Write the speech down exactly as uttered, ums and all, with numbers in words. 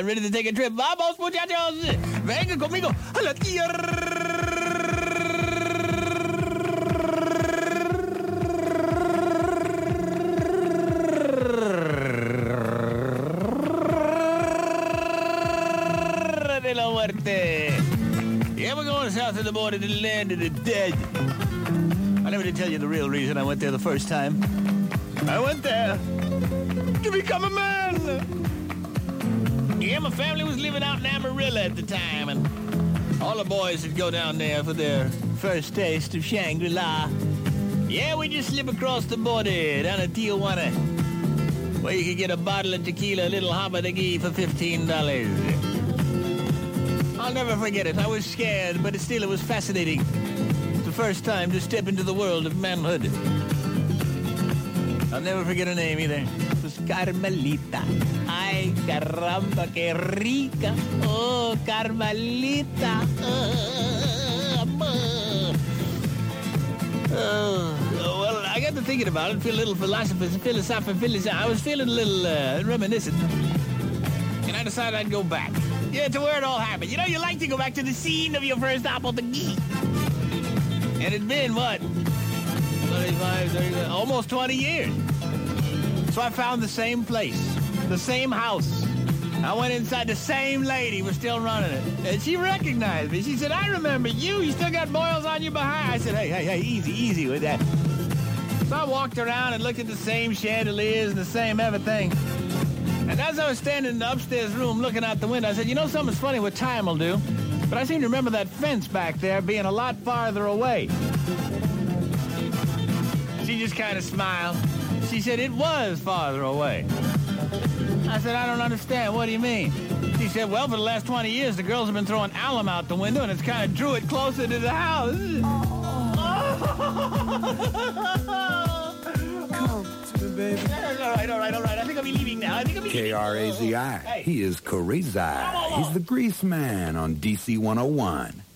I'm ready to take a trip. Vamos, muchachos. Venga conmigo a la tierra de la muerte. Yeah, we're going south of the border to the land of the dead. I never did tell you the real reason I went there the first time. I went there to become a man. Yeah, my family was living out in Amarillo at the time, and all the boys would go down there for their first taste of Shangri-La. Yeah, we just slip across the border down to Tijuana, where you could get a bottle of tequila, a little Habadagi for fifteen dollars. I'll never forget it. I was scared, but still it was fascinating. It's the first time to step into the world of manhood. I'll never forget her name either. It was Carmelita. Ay, caramba, que rica. Oh, Carmelita. Uh, uh, well, I got to thinking about it, feel a little philosophical, philosophical. I was feeling a little uh, reminiscent. And I decided I'd go back. Yeah, to where it all happened. You know, you like to go back to the scene of your first apple to geek. And it'd been, what? twenty-five, thirty, almost twenty years. So I found the same place, the same house. I went inside, the same lady was still running it. And she recognized me. She said, I remember you. You still got boils on your behind. I said, hey, hey, hey, easy, easy with that. So I walked around and looked at the same chandeliers and the same everything. And as I was standing in the upstairs room looking out the window, I said, you know, something's funny what time will do. But I seem to remember that fence back there being a lot farther away. She just kind of smiled. She said, it was farther away. I said, I don't understand. What do you mean? She said, well, for the last twenty years, the girls have been throwing alum out the window, and it's kind of drew it closer to the house. Come to me, baby. All right, all right, all right. I think I'll be leaving now. I think I'll be leaving. K R A Z I. He is Crazy. He's the grease man on D C one oh one.